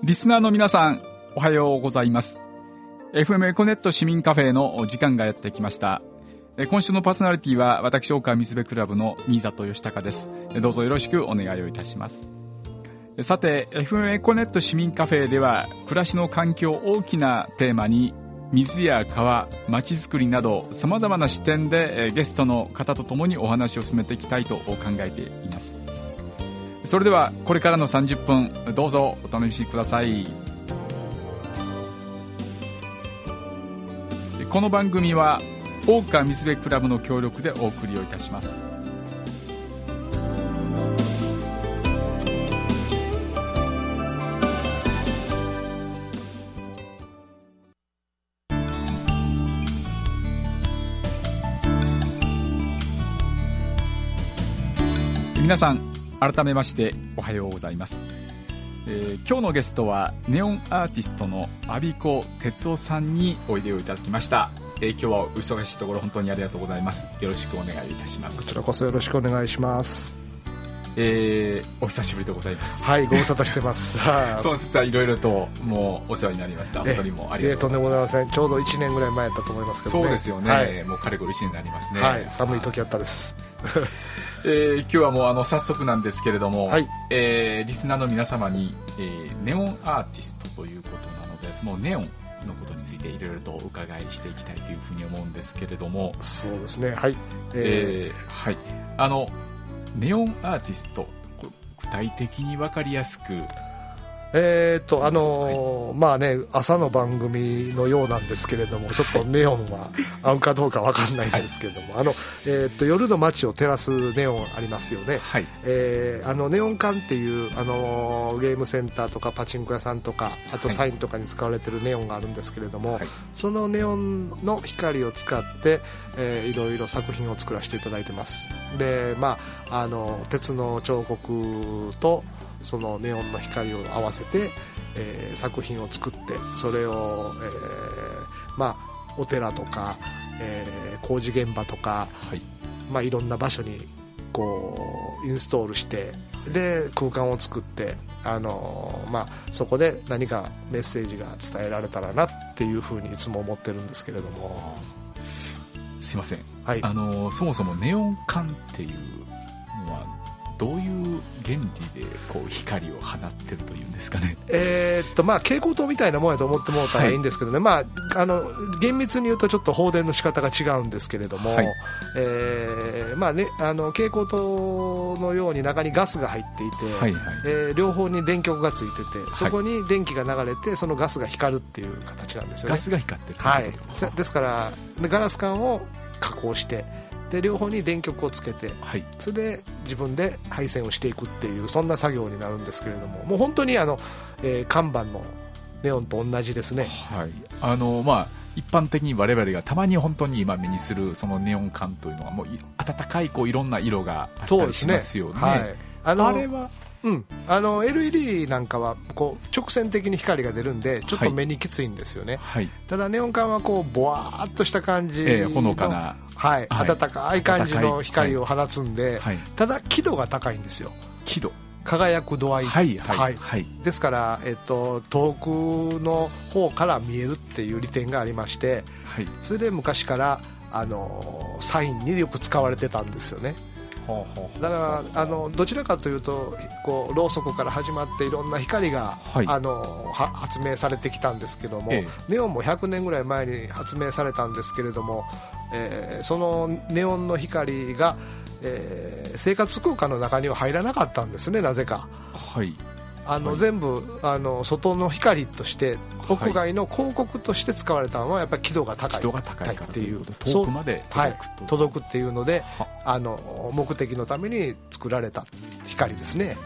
リスナーの皆さん、おはようございます。 FM エコネット市民カフェの時間がやってきました。今週のパーソナリティは私、大川水辺クラブの新里義孝です。どうぞよろしくお願いをいたします。さて、 FM エコネット市民カフェでは暮らしの環境を大きなテーマに水や川、まちづくりなどさまざまな視点でゲストの方とともにお話を進めていきたいと考えています。それではこれからの30分どうぞお楽しみください。この番組は大川水辺クラブの協力でお送りをいたします。皆さん改めましておはようございます。今日のゲストはネオンアーティストの阿鼻子哲夫さんにおいでをいただきました。今日はお忙しいところ本当にありがとうございます。よろしくお願いいたします。 こちらこそよろしくお願いします。 お久しぶりでございます。 はい、ご無沙汰してますその節はいろいろともうお世話になりました。本当にもうありがとうございます。 とんでもございません。ちょうど1年ぐらい前だったと思いますけどね。 そうですよね、 はい、 もうかれこれ1年になりますね。 はい、寒い時あったです今日はもう早速なんですけれども、 はい、 リスナーの皆様に、ネオンアーティストということなので、そのネオンのことについていろいろとお伺いしていきたいというふうに思うんですけれども。 そうですね、はい、 はい、ネオンアーティスト、具体的に分かりやすく。 まあね、朝の番組のようなんですけれども、ちょっとネオンは合うかどうか分かんないんですけれども、はい、夜の街を照らすネオンありますよね。 はい、 ネオン管っていうゲームセンターとかパチンコ屋さんとか、あとサインとかに使われてるネオンがあるんですけれども、はい、そのネオンの光を使って、いろいろ作品を作らせていただいてます。で、鉄の彫刻とそのネオンの光を合わせて、作品を作って、それを、お寺とか、工事現場とか、はい、いろんな場所にこうインストールして、で空間を作って、そこで何かメッセージが伝えられたらなっていうふうにいつも思ってるんですけれども。 すいません、 はい、 そもそもネオン管っていうのはどういう原理でこう光を放ってるというんですかね。 蛍光灯みたいなもんやと思ってもらったらいいんですけどね、はい、厳密に言うとちょっと放電の仕方が違うんですけれども、はい、蛍光灯のように中にガスが入っていて、はいはい、両方に電極がついてて、そこに電気が流れてそのガスが光るっていう形なんですよね。 ガスが光ってる、 はい、ですからガラス管を加工して、で両方に電極をつけて、はい、それで自分で配線をしていくっていう、そんな作業になるんですけれども、もう本当に看板のネオンと同じですね。 はい、一般的に我々がたまに本当に今目にするそのネオン管というのはもう温かいいろんな色があったりしますよね。はい、あれは LED なんかはこう直線的に光が出るんでちょっと目にきついんですよね。はい、ただネオン管はこうボワーっとした感じの、 ほのかな、 はい、温かい感じの光を放つんで、はい、ただ輝度が高いんですよ。 輝度、 輝く度合い、 はいはいはい、 ですから、遠くの方から見えるっていう利点がありまして、はい、それで昔からサインによく使われてたんですよね。だからどちらかというとこうろうそくから始まっていろんな光が、はい、発明されてきたんですけども、ネオンも100年ぐらい前に発明されたんですけれども、そのネオンの光が、生活空間の中には入らなかったんですね、なぜか。はい、全部外の光として屋外の広告として使われたのはやっぱり輝度が高いっていう、 遠くまで届くっていうので、目的のために作られた光ですね。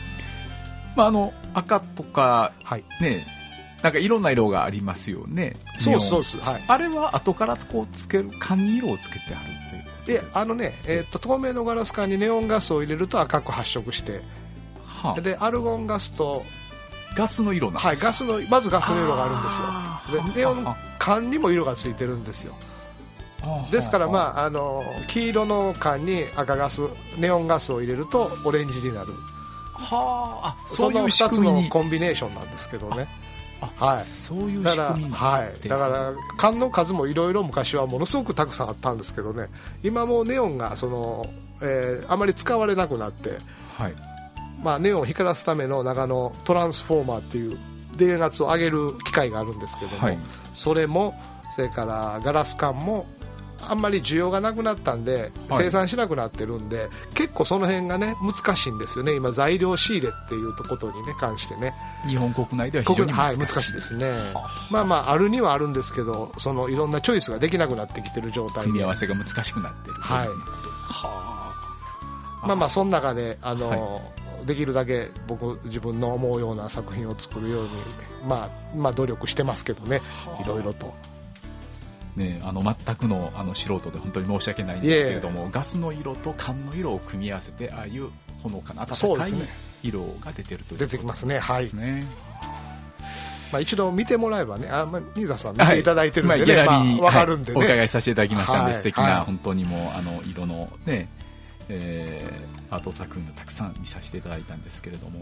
赤とか、はいね、なんかいろんな色がありますよね。 そうです、はい、 あれは後からこうつける缶に色をつけてあるということですか。 透明のガラス管にネオンガスを入れると赤く発色して、でアルゴンガスとガスの色なんですか。 はい、まずガスの色があるんですよ。でネオン管にも色がついてるんですよ。ですから、黄色の缶に赤ガス、ネオンガスを入れるとオレンジになる。 はあ、 その2つのコンビネーションなんですけどね。はい、 そういう仕組みになって、 だから缶の数もいろいろ昔はものすごくたくさんあったんですけどね、今もうネオンがあまり使われなくなって、はい、まあ、ネオンを光らすための中のトランスフォーマーっていう電圧を上げる機械があるんですけども、はい、それもそれからガラス管もあんまり需要がなくなったんで生産しなくなってるんで、はい、結構その辺がね難しいんですよね、今材料仕入れっていうことに、ね、関してね、 日本国内では非常に難しい、 はい、難しいですね。まあまああるにはあるんですけど、そのいろんなチョイスができなくなってきてる状態で組み合わせが難しくなってる、 はい、はあ、まあまあその中ではい、できるだけ自分の思うような作品を作るように、まあ努力してますけどね、いろいろとね、全くの素人で本当に申し訳ないんですけれども、ガスの色と缶の色を組み合わせて、ああいうほのかな温かい色が出てるということですね。 出てきますね、はい、まあ、一度見てもらえばね、新座さん見ていただいてるんでね、 ギャラリーに、 分かるんでね、 お伺いさせていただきましたんで、素敵な、 はい、 本当にもう色のね、アート作品をたくさん見させていただいたんですけれども、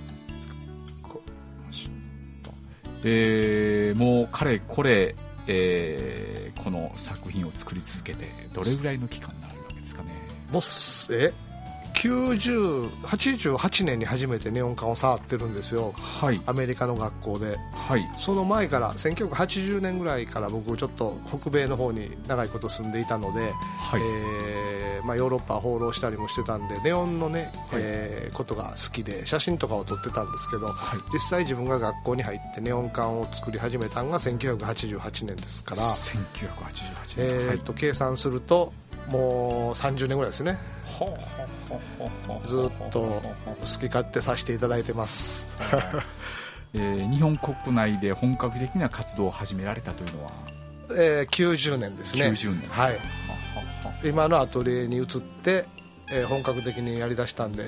もうかれこれ、この作品を作り続けてどれぐらいの期間になるわけですかね。 88年に初めてネオン管を触ってるんですよ、はい、アメリカの学校で、はい、その前から1980年ぐらいから僕ちょっと北米の方に長いこと住んでいたので、はい、まあ、ヨーロッパ放浪したりもしてたんでネオンのね、はい、ことが好きで写真とかを撮ってたんですけど、はい、実際自分が学校に入ってネオン管を作り始めたのが1988年ですから、 1988年、 計算するともう30年ぐらいですね。ずっと好き勝手させていただいてます日本国内で本格的な活動を始められたというのは、 90年ですね。 90年です、 はい、今のアトリエに移って、本格的にやりだしたんで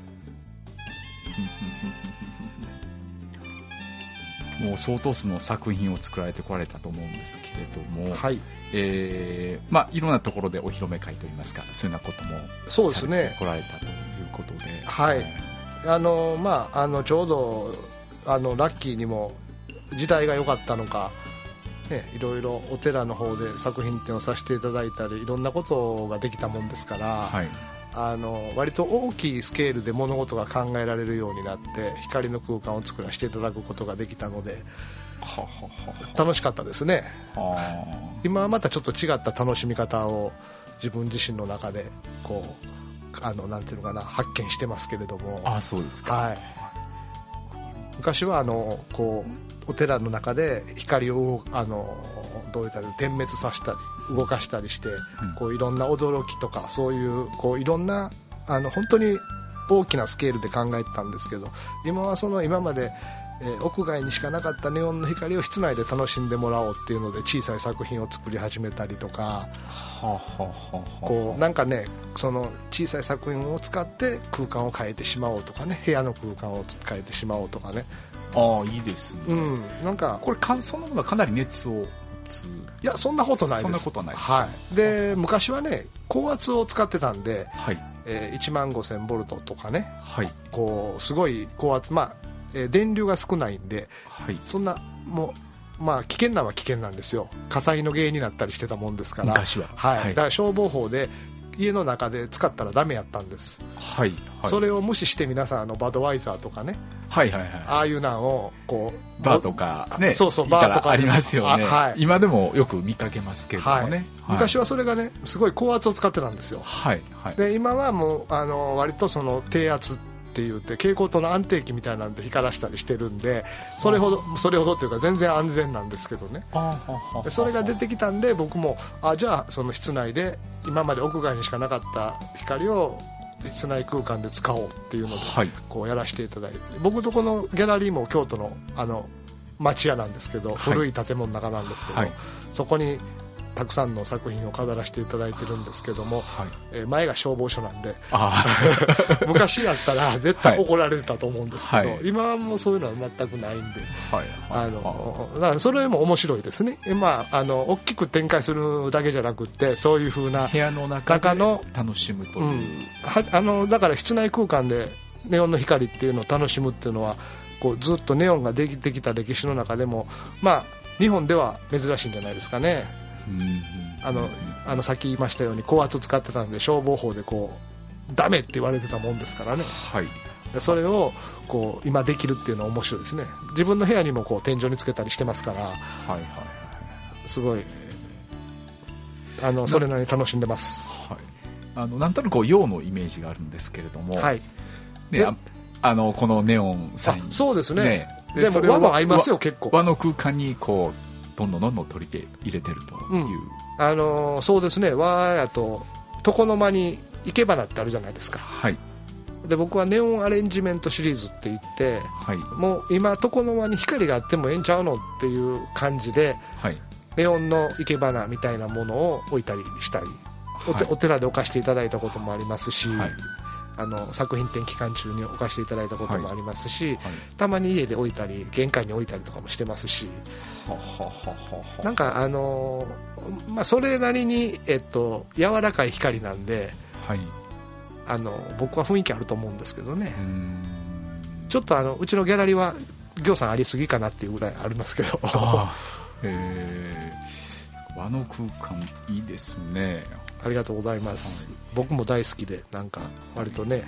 もう相当数の作品を作られてこられたと思うんですけれども、はい、まあ、いろんなところでお披露目会といいますか、そういうようなこともされてこられたということで、 はい、まあ、ちょうどラッキーにも時代が良かったのか、ね、いろいろお寺の方で作品展をさせていただいたりいろんなことができたもんですから、はい、割と大きいスケールで物事が考えられるようになって光の空間を作らせていただくことができたので楽しかったですね。今はまたちょっと違った楽しみ方を自分自身の中でこうなんていうのかな、発見してますけれども。 あ、そうですか。はい、 昔はこうお寺の中で光をどういったら点滅させたり動かしたりして、こういろんな驚きとかそういういろんな本当に大きなスケールで考えてたんですけど、今は今まで屋外にしかなかったネオンの光を室内で楽しんでもらおうっていうので小さい作品を作り始めたりとか、こうなんかね、その小さい作品を使って空間を変えてしまおうとかね、部屋の空間を変えてしまおうとかね。 ああ、いいですね、 うん、なんかこれそのものがかなり熱をいや、そんなことないです。 そんなことないです、 はい、で昔はね高圧を使ってたんで、はい、15000ボルトとかね、はい、こうすごい高圧、まあ電流が少ないんで、はい、そんなもう、まあ、危険なのは危険なんですよ。火災の原因になったりしてたもんですから昔は、 はいはい、だから消防法で家の中で使ったらダメやったんです、はいはい、それを無視して皆さんバドワイザーとかね、はいはいはい、ああいうのをこうバーとかね、 そうそう、バーとかありますよね、はい、今でもよく見かけますけどもね、はいはい、 昔はそれがねすごい高圧を使ってたんですよ、はいはい、で今はもう割と低圧って言って蛍光灯の安定器みたいなんで光らしたりしてるんで、それほどというか全然安全なんですけどね。それが出てきたんで僕もじゃあその室内で今まで屋外にしかなかった光を室内空間で使おうっていうのでこうやらせていただいて、僕とこのギャラリーも京都の町屋なんですけど、古い建物の中なんですけど、そこにたくさんの作品を飾らせていただいてるんですけども、はい、前が消防署なんで昔やったら絶対怒られてたと思うんですけど、はい、今はもうそういうのは全くないんで、はい、だからそれも面白いですね。まあ、大きく展開するだけじゃなくってそういう風な部屋の中で楽しむという、 だから室内空間でネオンの光っていうのを楽しむっていうのはこうずっとネオンができてきた歴史の中でも、まあ、日本では珍しいんじゃないですかね。さっき言いましたように高圧使ってたんで消防法でこうダメって言われてたもんですからね、 はい、 それをこう今できるっていうのは面白いですね。自分の部屋にもこう天井につけたりしてますから、はいはいはい、すごいそれなりに楽しんでます、 はい、なんとなくこう陽のイメージがあるんですけれども、はいね、このネオンサイン、 そうですね、でも和も合いますよ。結構和の空間にこうどんどん取り入れてるという、 そうですね。和やと床の間に生け花ってあるじゃないですか、はい、で僕はネオンアレンジメントシリーズって言って、はい、もう今床の間に光があってもええんちゃうのっていう感じで、はい、ネオンの生け花みたいなものを置いたりしたり、はい、お寺で置かせていただいたこともありますし、はい、作品展期間中に置かせていただいたこともありますし、はいはい、たまに家で置いたり玄関に置いたりとかもしてますし、なんかまあ、それなりに、柔らかい光なんで、はい、僕は雰囲気あると思うんですけどね。ちょっとうちのギャラリーは行さんありすぎかなっていうぐらいありますけど和の空間いいですね。 ありがとうございます、はい、僕も大好きでなんか割とね、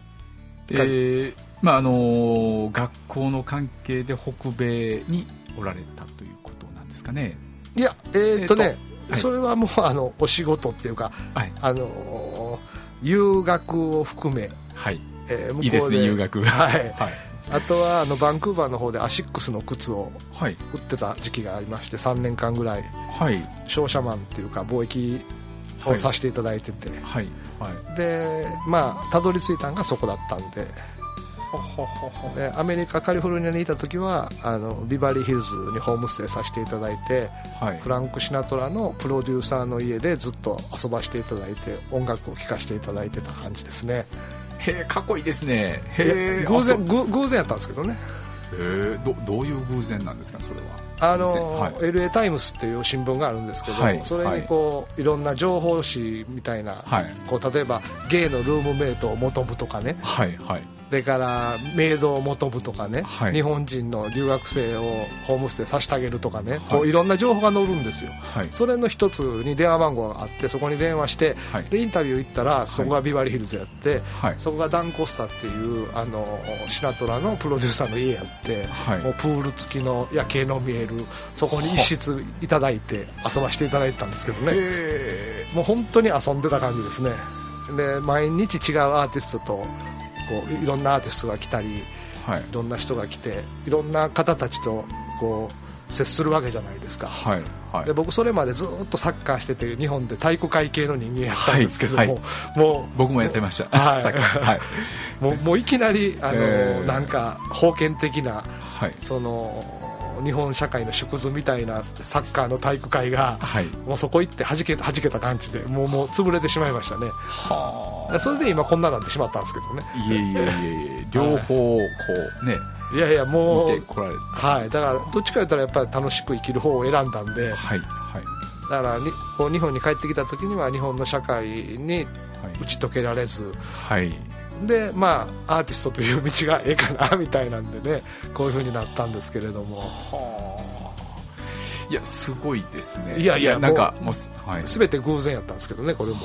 まあ、学校の関係で北米におられたということなんですかね。 いやそれはもうお仕事っていうか、はい、留学を含め、はい、向こうでいいですね、留学、 はいはい、あとはバンクーバーの方でアシックスの靴を売ってた時期がありまして、3年間ぐらい、はい、商社マンっていうか貿易をさせていただいてて、はいはい、でまあたどり着いたのがそこだったんで、でアメリカカリフォルニアにいた時はビバリーヒルズにホームステイさせていただいて、はい、フランク・シナトラのプロデューサーの家でずっと遊ばせていただいて音楽を聴かせていただいてた感じですね。 へえ、かっこいいですね。 へえ、偶然やったんですけどね。 どういう偶然なんですか、それは。 はい、LA タイムスっていう新聞があるんですけど、はい、それにこう、いろんな情報誌みたいな、はい、こう例えばゲイのルームメイトを求むとかね、はいはい、それからメイドを求むとかね、はい、日本人の留学生をホームステイさせてあげるとかね、はい、こういろんな情報が載るんですよ、はい、それの一つに電話番号があって、そこに電話して、はい、でインタビュー行ったらそこがビバリーヒルズやって、はい、そこがダン・コスタっていうシナトラのプロデューサーの家やって、はい、もうプール付きの夜景の見える、そこに一室いただいて遊ばせていただいてたんですけどね、もう本当に遊んでた感じですね。で毎日違うアーティストとこういろんなアーティストが来たり、はい、いろんな人が来ていろんな方たちとこう接するわけじゃないですか、はいはい、で僕それまでずっとサッカーしてて日本で体育会系の人間やったんですけども、はいはい、もう僕もやってました、はい、サッカー、はい、 もういきなりなんか封建的な、はい、その日本社会の縮図みたいなサッカーの体育会が、はい、もうそこ行って弾けた感じでもう潰れてしまいましたね。はあ、それで今こんななんてしまったんですけどね。 いえ両方こうね、 いやもう見てこられた、 はい、だからどっちか言ったらやっぱり楽しく生きる方を選んだんで、はいはい、だからこう日本に帰ってきた時には日本の社会に打ち解けられず、はい、でまあアーティストという道がええかなみたいなんでね、こういう風になったんですけれども、はあ、いやすごいですね。 いやなんかもう、はい、 全て偶然やったんですけどね、これも。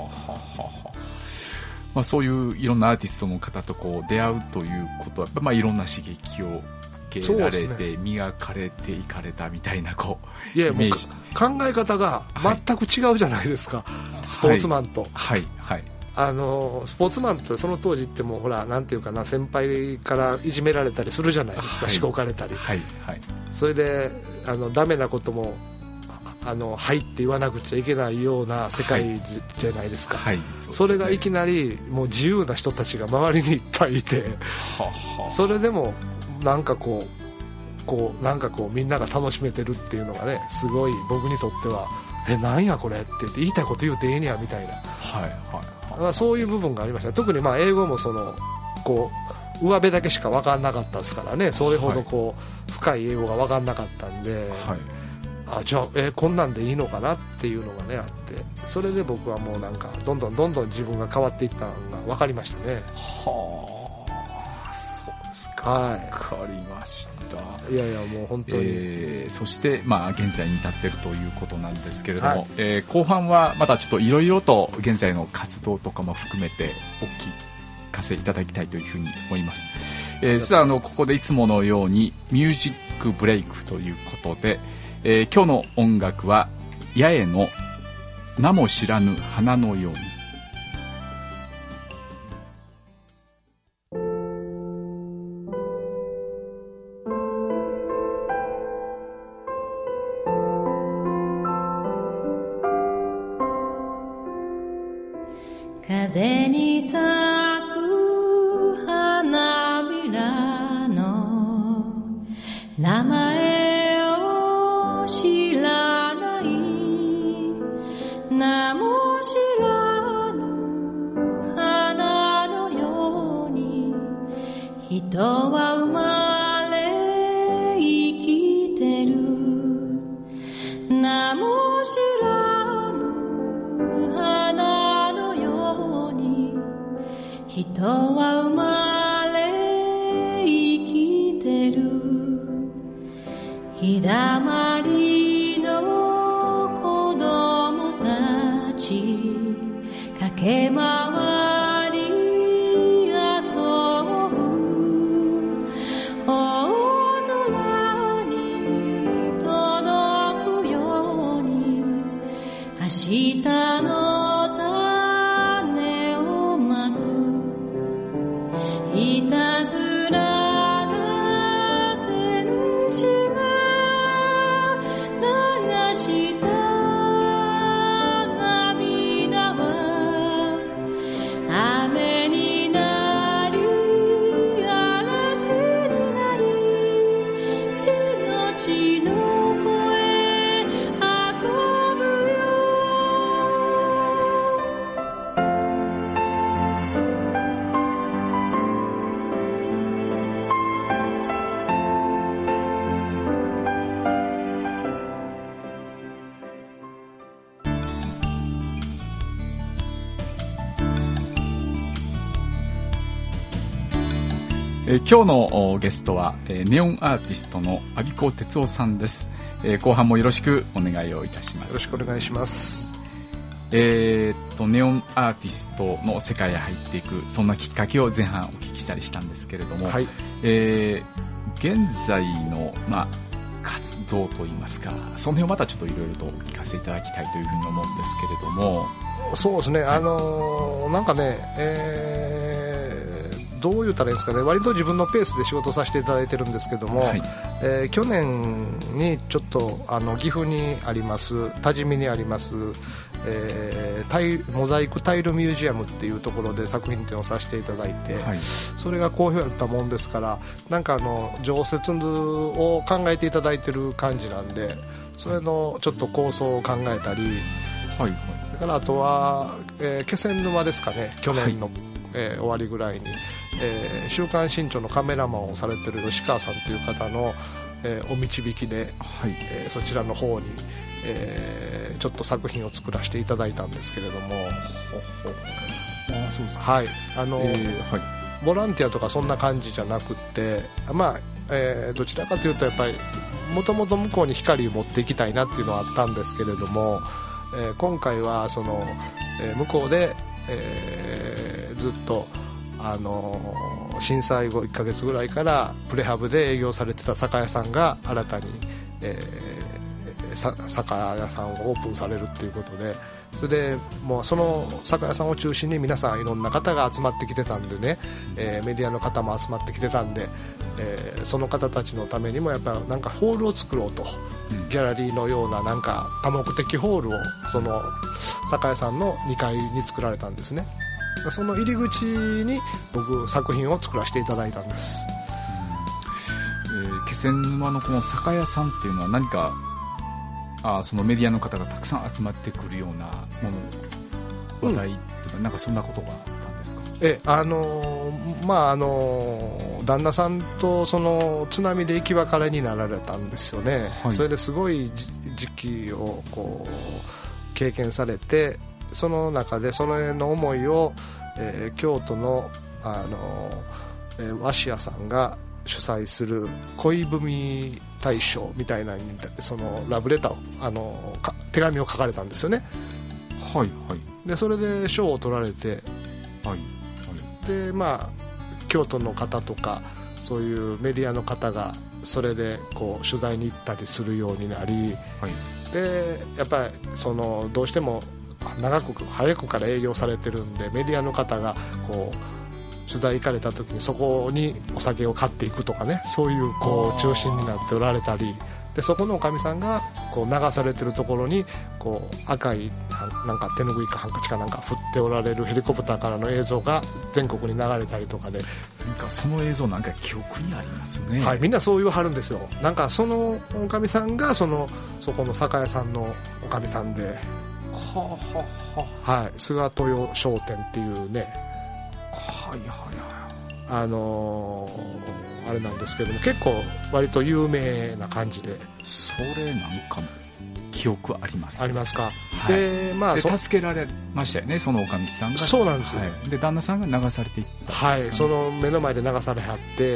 まあ、そういういろんなアーティストの方とこう出会うということは、まあ、いろんな刺激を受けられて、磨かれていかれたみたいなこう、いやイメージ、 考え方が全く違うじゃないですか、はい、スポーツマンと、はいはい、スポーツマンってその当時ってもうほらなんていうかな、先輩からいじめられたりするじゃないですか、はい、しごかれたり、はいはい、それでダメなこともはいって言わなくちゃいけないような世界じゃないですか、はいはい、 それがいきなりもう自由な人たちが周りにいっぱいいて、それでもなんかこうなんかこうみんなが楽しめてるっていうのがね、すごい僕にとってはなんやこれって言って言いたいこと言うてええにやみたいな、はいはいはい、そういう部分がありました。特にまあ英語もこう上辺だけしか分からなかったですからね、それほどこう深い英語が分からなかったんで、はい、じゃあこんなんでいいのかなっていうのがねあって、それで僕はもうなんかどんどん自分が変わっていったのが分かりましたね。はあ、 ますか。 はい、 分かりました。 いやいやもう本当に、 そして、現在に至っているということなんですけれども、後半はまたちょっといろいろと現在の活動とかも含めてお聞かせいただきたいというふうに思います。それではここでいつものようにミュージックブレイクということで、今日の音楽は八重の名も知らぬ花のように。 風に咲く花びらの名前を知らない、名も知らぬ花のように人は生まれ生きてる、名も知らぬ花のように人は生まれ生きてる、日だまりの子供たち駆け回り遊ぶ、大空に届くように明日の種をまく、いたずらな天使が流した涙は雨になり嵐になり命の声運ぶよ。 今日のゲストはネオンアーティストの阿鼻子哲夫さんです。後半もよろしくお願いをいたします。 よろしくお願いします。 ネオンアーティストの世界へ入っていく、そんなきっかけを前半お聞きしたりしたんですけれども、 はい、 現在の、活動といいますか、その辺をまたちょっといろいろとお聞かせいただきたいというふうに思うんですけれども。 そうですね、なんかね、どう言ったらいいんですかね、割と自分のペースで仕事させていただいてるんですけども、去年にちょっと岐阜にあります多治見にあります、モザイクタイルミュージアムっていうところで作品展をさせていただいて、それが好評だったもんですから、なんか常設を考えていただいてる感じなんで、それのちょっと構想を考えたり、だからあとは、気仙沼ですかね、去年の、終わりぐらいに、週刊新潮のカメラマンをされている吉川さんという方の、お導きで、そちらの方に、ちょっと作品を作らせていただいたんですけれども、 そうですか。 はい、ボランティアとかそんな感じじゃなくって、どちらかというとやっぱりもともと向こうに光を持っていきたいなっていうのはあったんですけれども、今回はその、向こうで、ずっと震災後1ヶ月ぐらいからプレハブで営業されてた酒屋さんが新たに、酒屋さんをオープンされるっていうことで、それでもうその酒屋さんを中心に皆さんいろんな方が集まってきてたんでね、メディアの方も集まってきてたんで、その方たちのためにもやっぱりなんかホールを作ろうと、ギャラリーのようななんか多目的ホールをその酒屋さんの2階に作られたんですね。その入り口に僕作品を作らせていただいたんです。 気仙沼のこの酒屋さんっていうのは何かそのメディアの方がたくさん集まってくるようなもの、話題とか、なんかそんなことがあったんですか？ 旦那さんとその津波で生き別れになられたんですよね、それですごい時期をこう経験されて、その中でその辺の思いを、京都の、 和紙屋さんが主催する恋文大賞みたいなそのラブレター手紙を書かれたんですよね。 はいはい。 でそれで賞を取られて、 はい、 で京都の方とかそういうメディアの方がそれでこう取材に行ったりするようになり、はい、でやっぱりどうしても早くから営業されてるんで、メディアの方がこう取材行かれた時にそこにお酒を買っていくとかね、そういう中心になっておられたりで、そこのおかみさんがこう流されてるところにこう赤いなんか手ぬぐいかハンカチかなんか振っておられるヘリコプターからの映像が全国に流れたりとかで、 なんかその映像なんか記憶にありますね。 はい、みんなそう言わはるんですよ。なんかそのおかみさんがそこの酒屋さんのおかみさんで、はい、菅豊商店っていうね、 はいはいはい 、あれなんですけども、結構割と有名な感じで。 それなんか記憶あります。 ありますか。 はい、で助けられましたよね、そのおかみさんが。 そうなんですよ、はい、 で旦那さんが流されていったんですかね。 はい、その目の前で流されはって、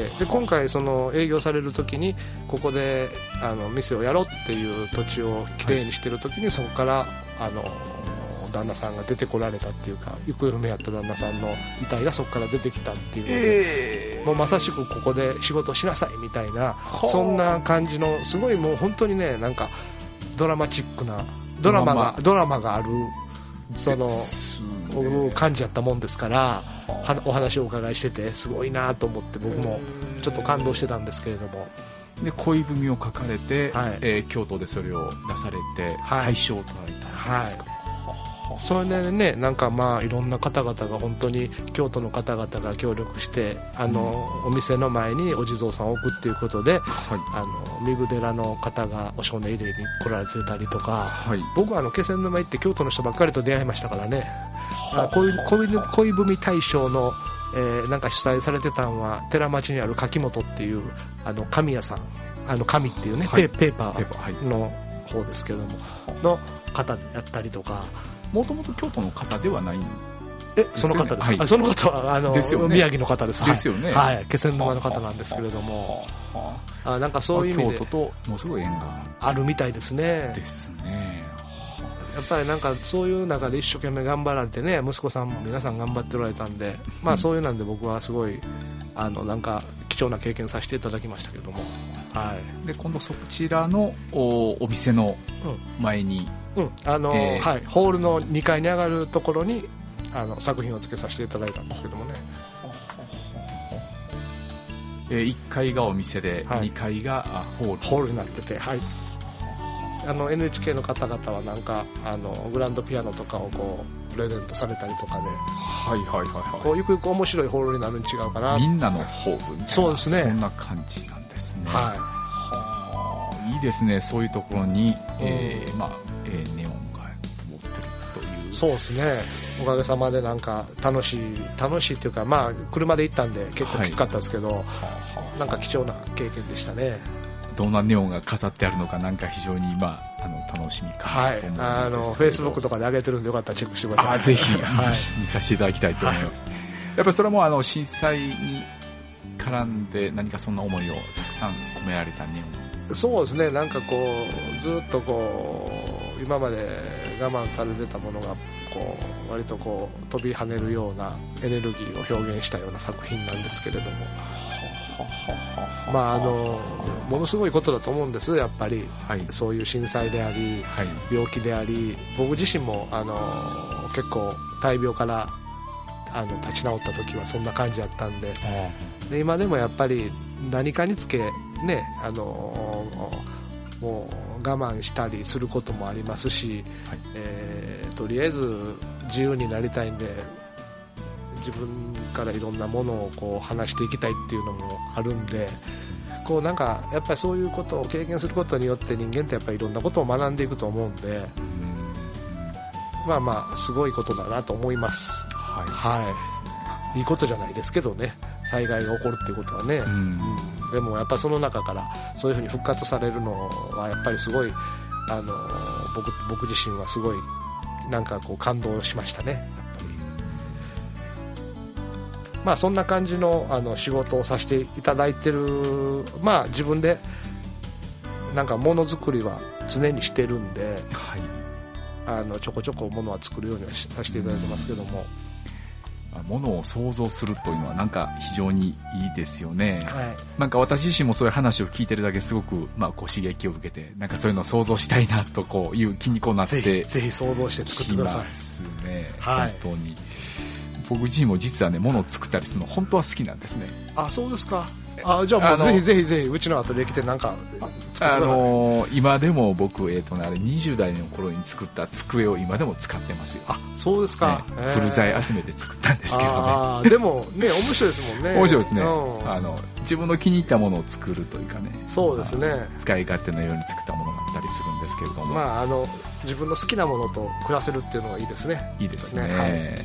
で今回その営業される時にここで店をやろうっていう土地をきれいにしてる時に、そこから旦那さんが出てこられたっていうか、行方不明やった旦那さんの遺体がそこから出てきたっていうので、もうまさしくここで仕事しなさいみたいな、そんな感じのすごいもう本当にね、なんかドラマチックなドラマがあるその感じやったもんですから、お話をお伺いしててすごいなと思って、僕もちょっと感動してたんですけれども。 で恋文を書かれて、はい、京都でそれを出されて、はい、大賞を取られたんですか。はい、 それでね、なんかいろんな方々が本当に京都の方々が協力してお店の前にお地蔵さんを置くっていうことで、はい、壬生寺の方がお正念入れに来られてたりとか、はい、僕は気仙沼行って京都の人ばっかりと出会いましたからね。恋文大賞の、なんか主催されてたのは寺町にある柿本っていう紙屋さん、紙っていうね、はい、ペーパーの方ですけども、の方やったりとか。 もともと京都の方ではないんその方です、はい、その方はですよ、ね、宮城の方です。ですよね。はい、気仙沼の方なんですけれども、なんかそういう意味で京都ともうすごい縁があるみたいですね。 ですね。 やっぱりなんかそういう中で一生懸命頑張られてね、息子さんも皆さん頑張っておられたんで、そういうなんで僕はすごいなんか貴重な経験させていただきましたけども、はい、 で今度そちらの お店の前に、 はい、ホールの2階に上がるところに作品をつけさせていただいたんですけどもね。 1階がお店で、はい、2階がホールになってて、はい、NHK の方々はなんかグランドピアノとかをこうプレゼントされたりとかで、 はいはいはいはい、 こうゆくゆく面白いホールになるに違うかな。 みんなのホールみたいな、 そうですね、 そんな感じなんですね。 はい、 いいですね、そういうところに、ネオンが持ってるという。 そうですね、おかげさまでなんか楽しいっていうか、車で行ったんで結構きつかったですけど、はい、なんか貴重な経験でしたね。 どんなネオンが飾ってあるのか、なんか非常に楽しみかなと思うんですけど、はい、 フェイスブックとかで上げてるんでよかったらチェックしてください。 ぜひ、はい、見させていただきたいと思います、はい、やっぱりそれも震災に絡んで何かそんな思いをたくさん込められたネオン。 そうですね、なんかこうずっとこう今まで我慢されてたものがこう割とこう飛び跳ねるようなエネルギーを表現したような作品なんですけれども、ものすごいことだと思うんです、やっぱり、はい、そういう震災であり、はい、病気であり、僕自身も結構大病から立ち直った時はそんな感じだったんで、で今でもやっぱり何かにつけね、もう我慢したりすることもありますし、はい、とりあえず自由になりたいんで自分からいろんなものをこう話していきたいっていうのもあるんで、こうなんかやっぱりそういうことを経験することによって人間ってやっぱりいろんなことを学んでいくと思うんで、すごいことだなと思います。はい、はい、いいことじゃないですけどね、災害が起こるっていうことはね、でもやっぱりその中からそういうふうに復活されるのはやっぱりすごい僕自身はすごいなんかこう感動しましたね。やっぱりそんな感じの、仕事をさせていただいてる、自分でなんかものづくりは常にしてるんで、ちょこちょこものは作るようにはさせていただいてますけども、 ものを想像するというのはなんか非常にいいですよね、なんか私自身もそういう話を聞いてるだけすごく、こう刺激を受けて、なんかそういうのを想像したいなとこういう気にこうなってぜひ想像して作ってください。 きますね、本当に。僕自身も実はね、ものを作ったりするの本当は好きなんですね。 そうですか。じゃあもうぜひうちの後で来てなんか作ってください。 今でも僕、あれ20代の頃に作った机を今でも使ってますよ。 そうですか、 古材集めて作ったんですけどね。 でもね、面白いですもんね。 面白いですね、自分の気に入ったものを作るというかね。 そうですね、 使い勝手のように作ったものがあったりするんですけれども、 自分の好きなものと暮らせるっていうのがいいですね。 いいですね。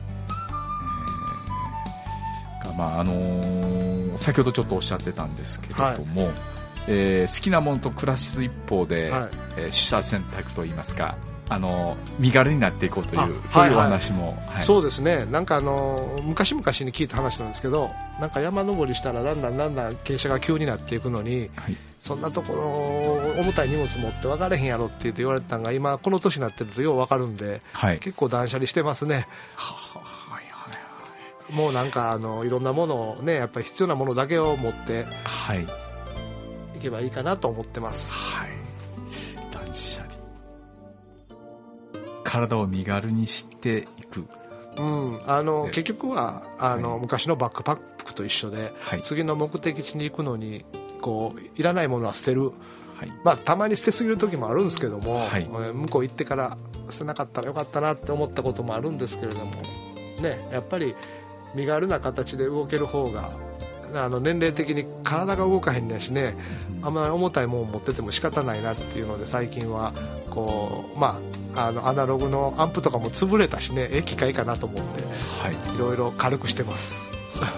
先ほどちょっとおっしゃってたんですけれども、好きなものと暮らす一方で、取捨選択といいますか、身軽になっていこうという、そういうお話も、 そうですね。なんか昔々に聞いた話なんですけど、なんか山登りしたらだんだん傾斜が急になっていくのに、そんなところ重たい荷物持って分かれへんやろって言われてたのが、今この年になってるとよう分かるんで、結構断捨離してますね。もうなんかいろんなものをね、やっぱり必要なものだけを持っていけばいいかなと思ってます。 断捨離、体を身軽にしていく、 結局は昔のバックパックと一緒で、次の目的地に行くのにこういらないものは捨てる、たまに捨てすぎる時もあるんですけども、向こう行ってから捨てなかったらよかったなって思ったこともあるんですけれどもね、やっぱり身軽な形で動ける方が、年齢的に体が動かへんねんしね、あんまり重たいもの持ってても仕方ないなっていうので、最近はこう、アナログのアンプとかも潰れたしね、機械かなと思って、いろいろ軽くしてます。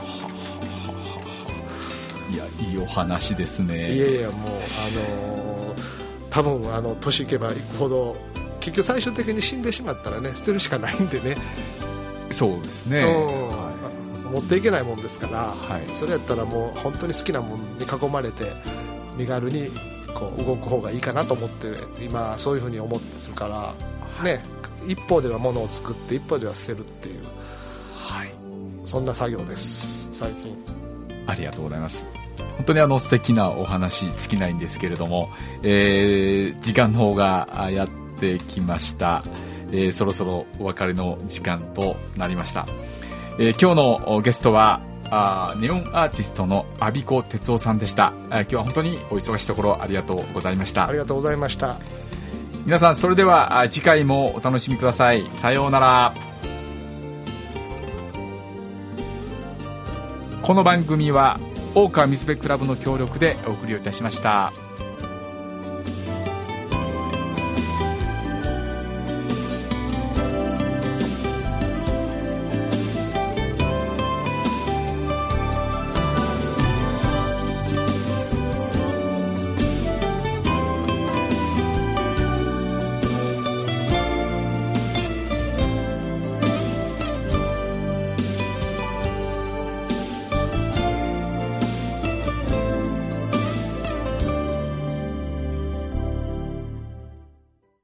いや、いいお話ですね。 いやもう多分年いけばいくほど結局最終的に死んでしまったらね、捨てるしかないんでね。 そうですね、 持っていけないもんですから、それやったらもう本当に好きなものに囲まれて身軽にこう動く方がいいかなと思って今そういうふうに思ってるから、ね、一方では物を作って一方では捨てるっていう、そんな作業です最近。 ありがとうございます。本当に素敵なお話尽きないんですけれども、時間の方がやってきました。そろそろお別れの時間となりました。今日のゲストはネオンアーティストの安孫子哲夫さんでした。今日は本当にお忙しいところありがとうございました。 ありがとうございました。 皆さん、それでは次回もお楽しみください。さようなら。この番組は大川水辺クラブの協力でお送りをいたしました。